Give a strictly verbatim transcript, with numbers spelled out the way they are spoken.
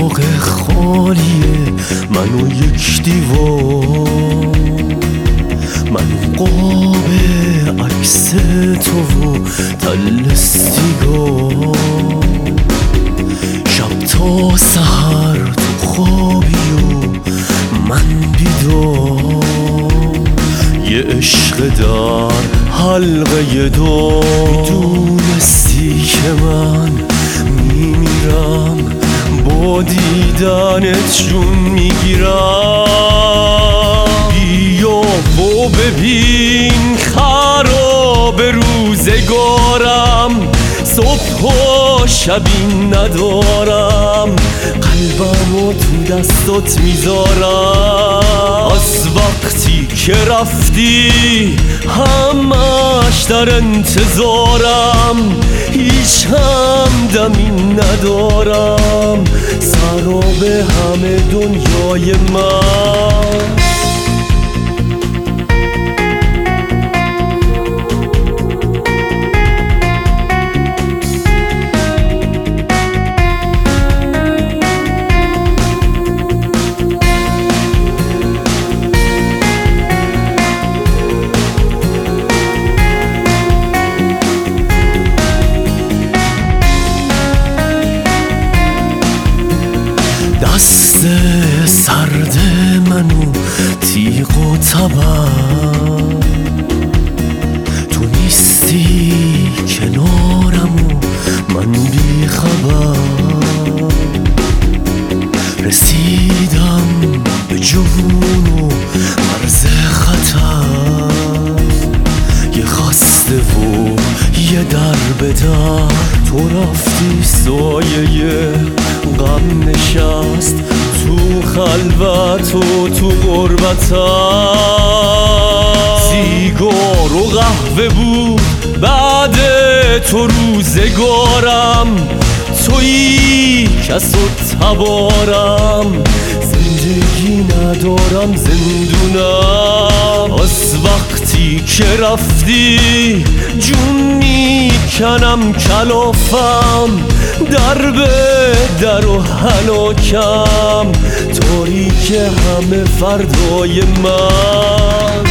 اتاق خالیه، من و یک دیوار، من و قاب عکس تو و تل سیگار. شب تا سحر تو خوابی و من بیدار، یه عشق در حلقه دار. میدونستی که من میمیرم، با دیدنت جون میگیرم. بیا و ببین خراب روزگارم، صبح و شبی ندارم، قلبمو تو دستات میذارم. از وقتی که رفتی همش در انتظارم، هیچ همدمی ندارم، سراب همه دنیای من. دست سرد منو تیغ و تبر، تو نیستی کنارم و من بی خبر. رسیدم به جنون و مرز خطر، یه خسته و یه در به در. تو رفتی سایه غم نشست تو خلوت و تو غربتم. سیگار و قهوه بود بعد تو روزگارم، تویی کس و تبارم. زندگی ندارم زندونم، از وقتی که رفتی جون میکنم کلافم. در به در و هلاکم، تاریک همه فردای من.